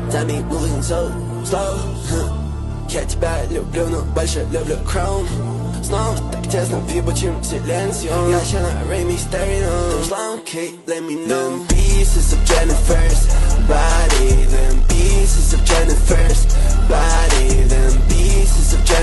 Tell me moving so slow. Я тебя люблю, но больше люблю Crown. Снова так тесно, вибачим силенсио. Я ща на Rey Mysterio. Okay, let me know. Them pieces of Jennifer's body. Them pieces of Jennifer's body. Them pieces of Jennifer's